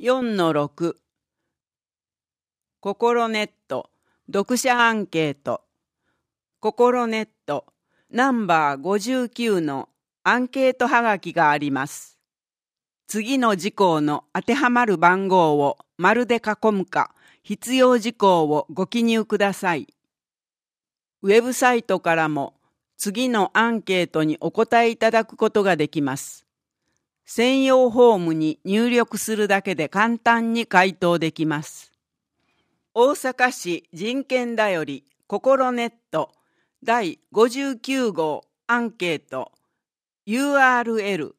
4-6ココロネット読者アンケートココロネットナンバー59のアンケートはがきがあります。次の事項の当てはまる番号を丸で囲むか必要事項をご記入ください。ウェブサイトからも次のアンケートにお答えいただくことができます。専用フォームに入力するだけで簡単に回答できます。大阪市人権だよりココロネット第59号アンケート URL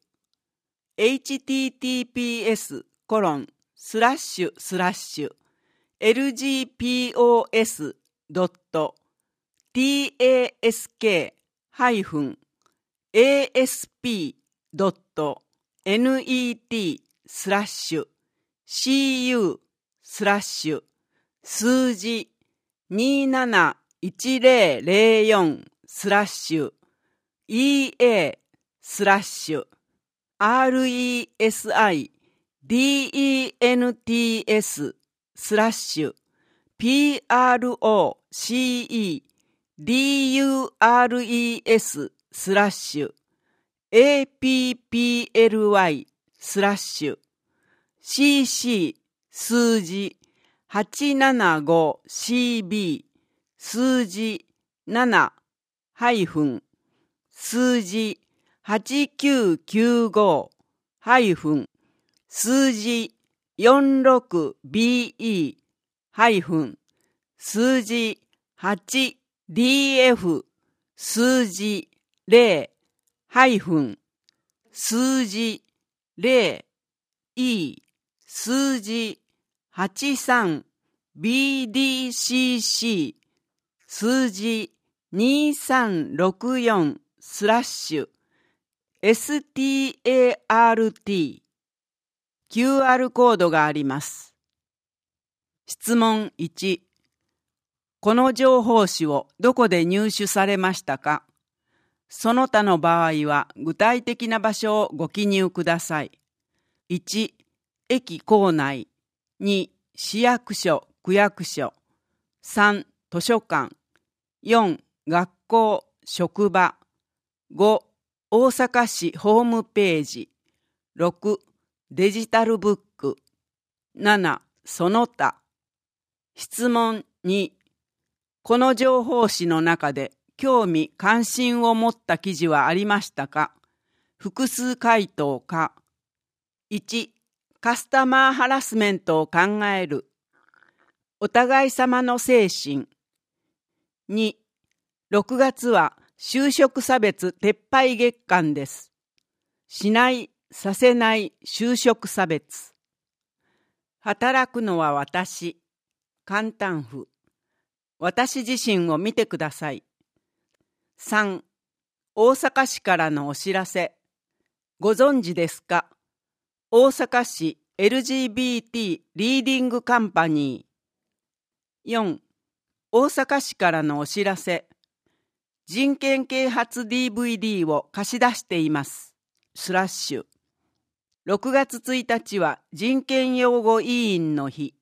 https://lgpost.task-net/cu/ 数字RESIDENTS/PROCEDURES/PROCEDURES/APPLY/DENTS/PROCEDURES/CC 数字875CB 数字7数字8995数字 46BE 数字 8DF 数字0数字 0E 数字 83BDCC 数字2364/START QR コードがあります。質問1、この情報誌をどこで入手されましたか？その他の場合は具体的な場所をご記入ください。1、駅構内。2、市役所・区役所。3、図書館。4、学校・職場。5、大阪市ホームページ。6、デジタルブック。7、その他。質問2、この情報誌の中で興味・関心を持った記事はありましたか？複数回答か。1、カスタマーハラスメントを考える。お互い様の精神。2、6月は就職差別撤廃月間です。しない、させない就職差別。働くのは私。簡単符。私自身を見てください。3、大阪市からのお知らせ。ご存知ですか？大阪市 LGBT リーディングカンパニー。4、大阪市からのお知らせ。人権啓発 DVD を貸し出しています。/6月1日は人権擁護委員の日。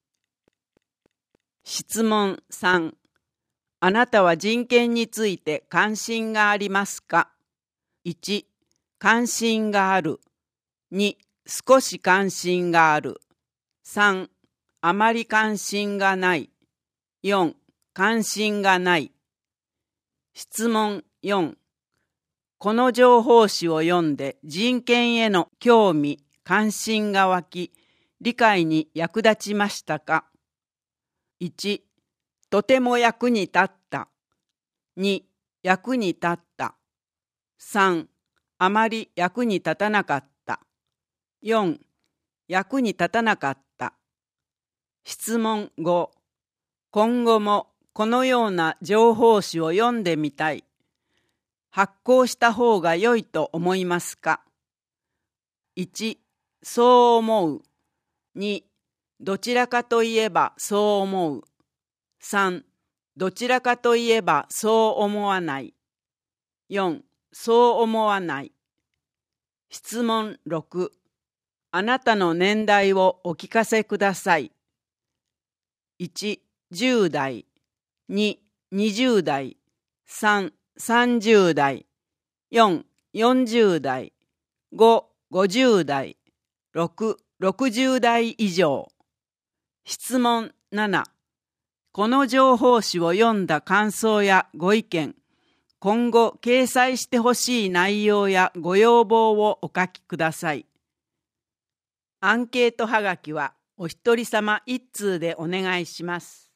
質問3、あなたは人権について関心がありますか？ 1、関心がある。2、少し関心がある。3、あまり関心がない。4、関心がない。質問4、この情報誌を読んで人権への興味・関心が湧き、理解に役立ちましたか？ 1、とても役に立った。2、役に立った。3、あまり役に立たなかった。4、役に立たなかった。質問5、今後もこのような情報誌を読んでみたい。発行した方が良いと思いますか？ 1、そう思う。2、どちらかといえばそう思う。3、どちらかといえばそう思わない。4、そう思わない。質問6、 あなたの年代をお聞かせください。1、10代、2、20代、3、30代、4、40代、5、50代、6、60代以上。質問7、この情報誌を読んだ感想やご意見、今後掲載してほしい内容やご要望をお書きください。アンケートはがきはお一人様一通でお願いします。